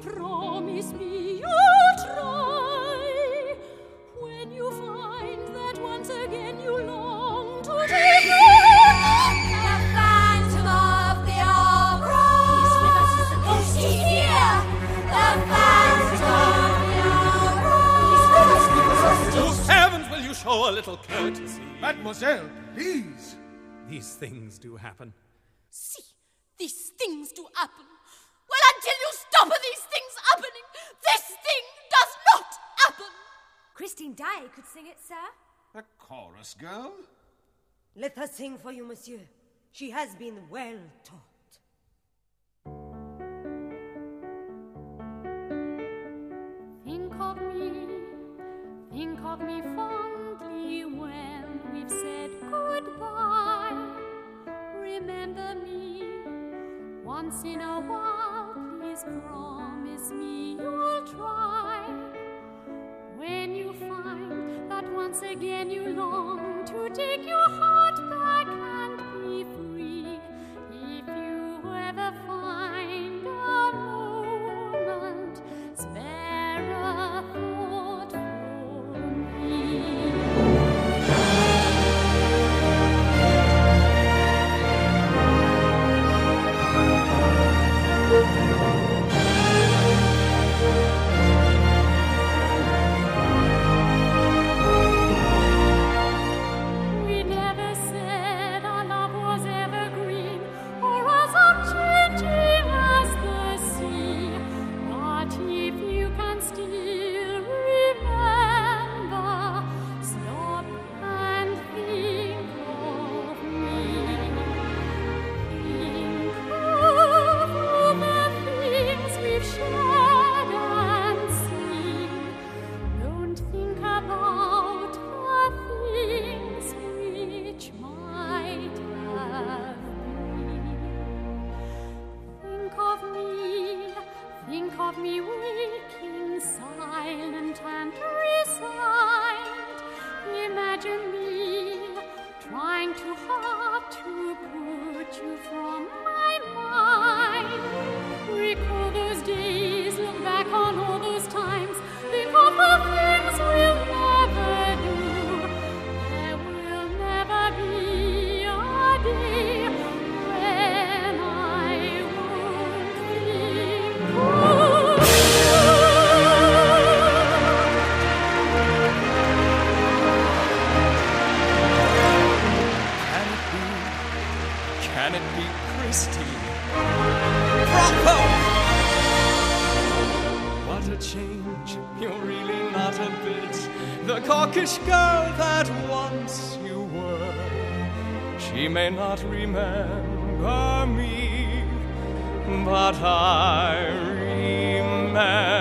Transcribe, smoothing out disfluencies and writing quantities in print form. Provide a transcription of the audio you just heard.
promise me you'll try. When you find that once again you long to take the Phantom of the Opera. He's with us, he's here. The Phantom of the Opera. He's with us, Oh, heavens, will you show a little courtesy? Mademoiselle, please. These things do happen. See, these things do happen. Well, until you stop these things happening, this thing does not happen. Christine Daae could sing it, sir. A chorus girl? Let her sing for you, monsieur. She has been well taught. Think of me fondly when we've said goodbye. Remember me once in a while, please promise me you'll try. When you find that once again you long to take your heart back and be free, if you ever find a moment, spare a thought for me. We never said our love was evergreen or as unchanging as the sea. But if you can still remember, stop and think of me. Think of all the things we've shared and seen. Don't think about the things which might have been. Think of me waking silent and resigned. Imagine me trying too hard to put you from my mind. Recall those days, look back on all those times. Think of the things we'll never do. There will never be a day when I won't think of you. Can it be Christine? Bravo! What a change, you're really not a bit the gawkish girl that once you were. She may not remember me, but I remember